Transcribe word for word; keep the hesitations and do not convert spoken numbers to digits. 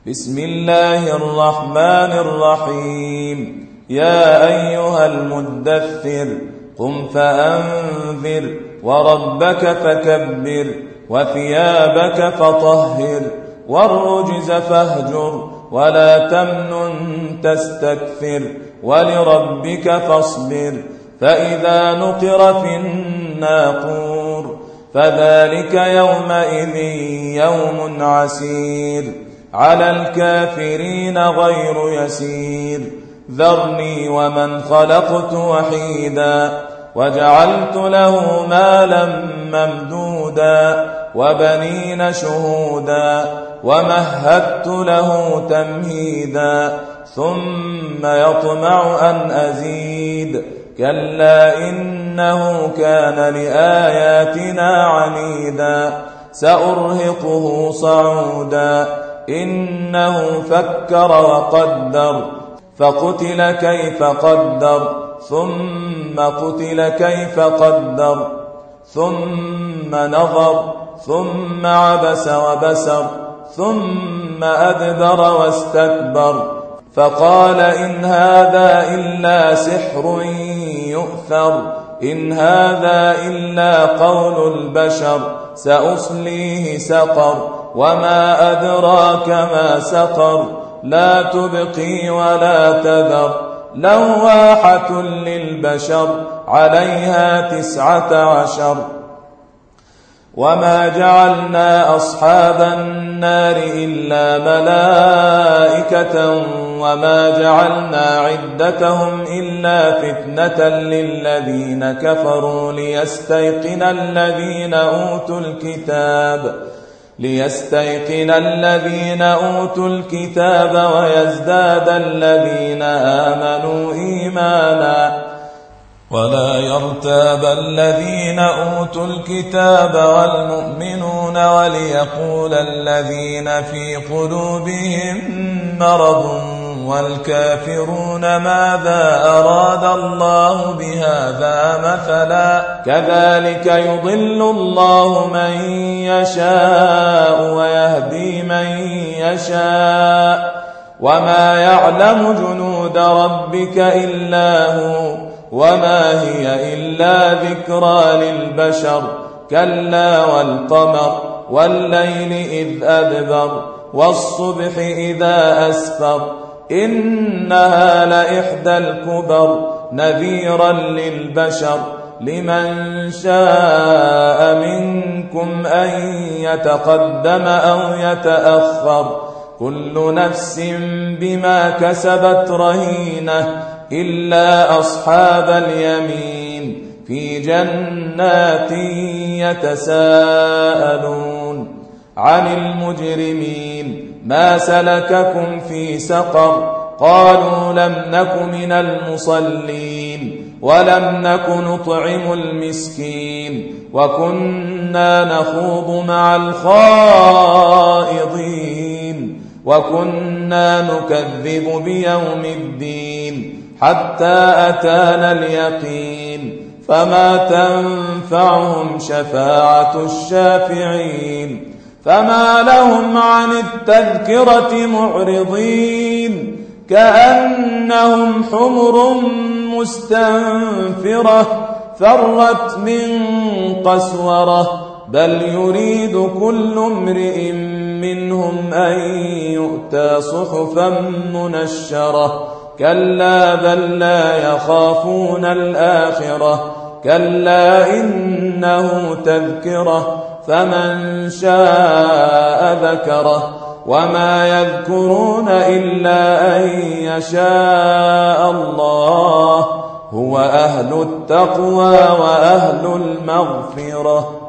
بسم الله الرحمن الرحيم. يا أيها المدثر قم فأنذر وربك فكبر وثيابك فطهر والرجز فاهجر ولا تمنن تستكثر ولربك فاصبر. فإذا نقر في الناقور فذلك يومئذ يوم عسير على الكافرين غير يسير. ذرني ومن خلقت وحيدا وجعلت له مالا ممدودا وبنين شهودا ومهدت له تمهيدا ثم يطمع أن أزيد كلا إنه كان لآياتنا عنيدا سأرهقه صعودا إنه فكر وقدر فقتل كيف قدر ثم قتل كيف قدر ثم نظر ثم عبس وبسر ثم أدبر واستكبر فقال إن هذا إلا سحر يؤثر إن هذا إلا قول البشر سأصليه سقر وما أدراك ما سقر لا تبقي ولا تذر لواحة للبشر عليها تسعة عشر. وما جعلنا أصحاب النار إلا ملائكة وما جعلنا عدتهم إلا فتنة للذين كفروا ليستيقن الذين أوتوا الكتاب ليستيقن الذين أوتوا الكتاب ويزداد الذين آمنوا إيمانا ولا يرتاب الذين أوتوا الكتاب والمؤمنون وليقول الذين في قلوبهم مرض والكافرون ماذا أراد الله بهذا مثلا كذلك يضل الله من يشاء ويهدي من يشاء وما يعلم جنود ربك إلا هو وما هي إلا ذكرى للبشر كلا والقمر والليل إذ أدبر والصبح إذا أسفر إنها لإحدى الكبر نذيرا للبشر لمن شاء منكم أن يتقدم أو يتأخر كل نفس بما كسبت رهينة إلا أصحاب اليمين في جنات يتساءلون عن المجرمين ما سلككم في سقر قالوا لم نك من المصلين ولم نك نطعم المسكين وكنا نخوض مع الخائضين وكنا نكذب بيوم الدين حتى أتانا اليقين فما تنفعهم شفاعة الشافعين فما لهم عن التذكرة معرضين كأنهم حمر مستنفرة فرت من قسورة بل يريد كل امرئ منهم أن يؤتى صحفا منشرة كلا بل لا يخافون الآخرة كلا إنه تذكرة فمن شاء ذكره وما يذكرون إلا أن يشاء الله هو أهل التقوى وأهل المغفرة.